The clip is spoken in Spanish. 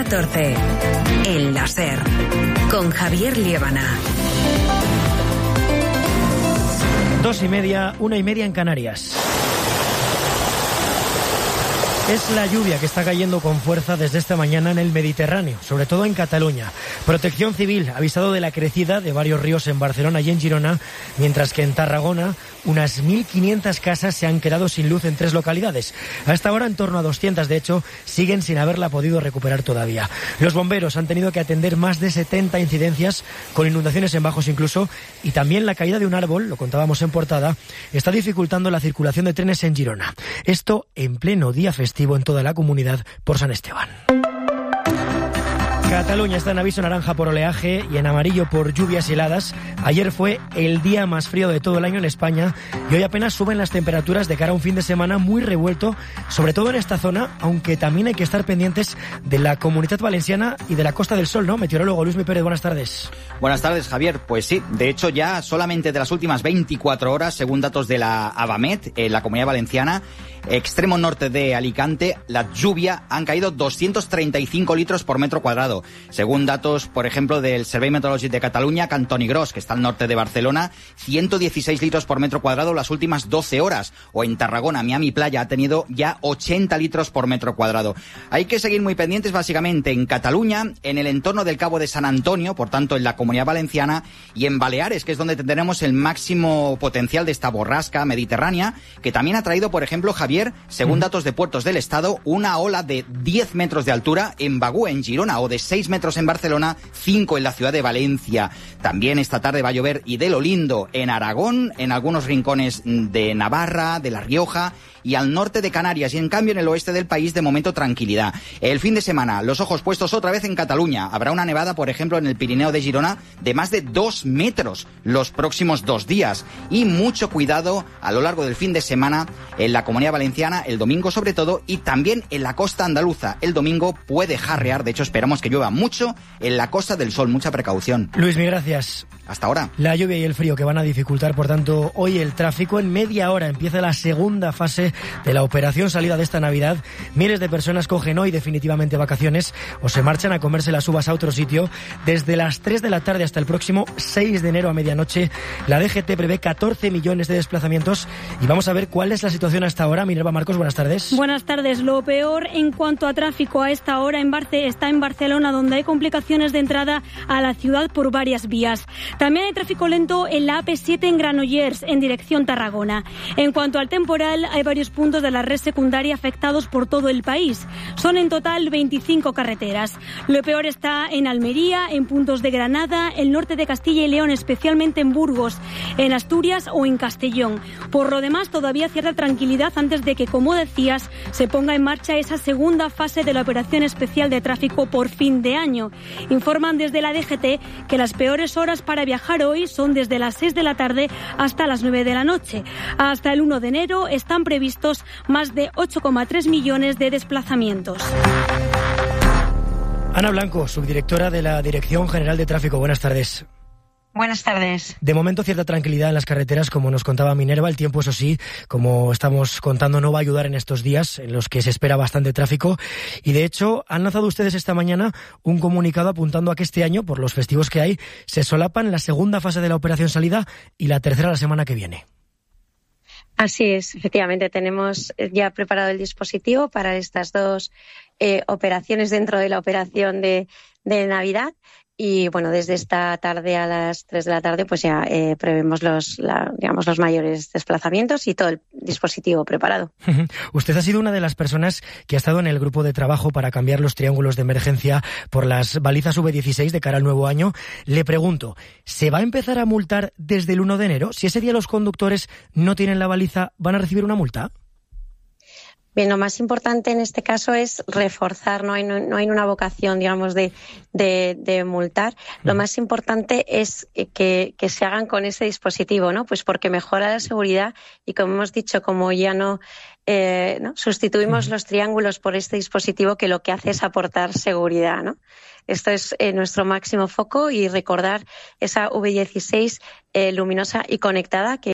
14. El láser. Con Javier Liébana. 2:30, 1:30 en Canarias. Es la lluvia que está cayendo con fuerza desde esta mañana en el Mediterráneo, sobre todo en Cataluña. Protección Civil ha avisado de la crecida de varios ríos en Barcelona y en Girona, mientras que en Tarragona unas 1.500 casas se han quedado sin luz en 3 localidades. A esta hora en torno a 200, de hecho, siguen sin haberla podido recuperar todavía. Los bomberos han tenido que atender más de 70 incidencias, con inundaciones en bajos incluso, y también la caída de un árbol, lo contábamos en portada, está dificultando la circulación de trenes en Girona. Esto en pleno día festivo en toda la comunidad por San Esteban. Cataluña está en aviso naranja por oleaje y en amarillo por lluvias y heladas. Ayer fue el día más frío de todo el año en España y hoy apenas suben las temperaturas de cara a un fin de semana muy revuelto, sobre todo en esta zona, aunque también hay que estar pendientes de la Comunidad Valenciana y de la Costa del Sol, ¿no? Meteorólogo Luismi Pérez, buenas tardes. Buenas tardes, Javier. Pues sí, de hecho ya solamente de las últimas 24 horas, según datos de la Abamet, en la Comunidad Valenciana, extremo norte de Alicante, la lluvia han caído 235 litros por metro cuadrado. Según datos, por ejemplo, del Servei Meteorològic de Cataluña, Cantoni Gros, que está al norte de Barcelona, 116 litros por metro cuadrado las últimas 12 horas. O en Tarragona, Miami Playa ha tenido ya 80 litros por metro cuadrado. Hay que seguir muy pendientes básicamente en Cataluña, en el entorno del Cabo de San Antonio, por tanto en la Comunidad Valenciana, y en Baleares, que es donde tendremos el máximo potencial de esta borrasca mediterránea, que también ha traído, por ejemplo, Javier, según datos de Puertos del Estado, una ola de 10 metros de altura en Bagú, en Girona, o de 6 metros en Barcelona, 5 en la ciudad de Valencia. También esta tarde va a llover y de lo lindo en Aragón, en algunos rincones de Navarra, de La Rioja y al norte de Canarias, y en cambio en el oeste del país de momento tranquilidad. El fin de semana, los ojos puestos otra vez en Cataluña. Habrá una nevada, por ejemplo, en el Pirineo de Girona de más de 2 metros los próximos 2 días. Y mucho cuidado a lo largo del fin de semana en la Comunidad Valenciana, el domingo sobre todo, y también en la costa andaluza. El domingo puede jarrear, de hecho esperamos que llueva mucho en la Costa del Sol. Mucha precaución. Luismi, gracias. Hasta ahora. La lluvia y el frío que van a dificultar, por tanto, hoy el tráfico. En media hora empieza la segunda fase de la operación salida de esta Navidad. Miles de personas cogen hoy definitivamente vacaciones o se marchan a comerse las uvas a otro sitio. Desde las 3 de la tarde hasta el próximo 6 de enero a medianoche, la DGT prevé 14 millones de desplazamientos y vamos a ver cuál es la situación hasta ahora. Minerva Marcos, buenas tardes. Buenas tardes. Lo peor en cuanto a tráfico a esta hora está en Barcelona, donde hay complicaciones de entrada a la ciudad por varias vías. También hay tráfico lento en la AP7 en Granollers, en dirección Tarragona. En cuanto al temporal, hay varios puntos de la red secundaria afectados por todo el país. Son en total 25 carreteras. Lo peor está en Almería, en puntos de Granada, el norte de Castilla y León, especialmente en Burgos, en Asturias o en Castellón. Por lo demás, todavía cierta tranquilidad antes de que, como decías, se ponga en marcha esa segunda fase de la operación especial de tráfico por fin de año. Informan desde la DGT que las peores horas para viajar hoy son desde las 6 de la tarde hasta las 9 de la noche. Hasta el 1 de enero están previstos más de 8,3 millones de desplazamientos. Ana Blanco, subdirectora de la Dirección General de Tráfico. Buenas tardes. Buenas tardes. De momento cierta tranquilidad en las carreteras, como nos contaba Minerva. El tiempo, eso sí, como estamos contando, no va a ayudar en estos días en los que se espera bastante tráfico. Y de hecho, han lanzado ustedes esta mañana un comunicado apuntando a que este año, por los festivos que hay, se solapan la segunda fase de la operación salida y la tercera la semana que viene. Así es, efectivamente, tenemos ya preparado el dispositivo para estas dos operaciones dentro de la operación de Navidad. Y bueno, desde esta tarde a las 3 de la tarde pues ya prevemos los mayores desplazamientos y todo el dispositivo preparado. Usted ha sido una de las personas que ha estado en el grupo de trabajo para cambiar los triángulos de emergencia por las balizas V16 de cara al nuevo año. Le pregunto, ¿se va a empezar a multar desde el 1 de enero? Si ese día los conductores no tienen la baliza, ¿van a recibir una multa? Bien, lo más importante en este caso es reforzar, no hay una vocación, digamos, de multar. Lo más importante es que se hagan con ese dispositivo, ¿no? Pues porque mejora la seguridad y, como hemos dicho, como ya no sustituimos los triángulos por este dispositivo que lo que hace es aportar seguridad, ¿no? Esto es nuestro máximo foco y recordar esa V16 luminosa y conectada que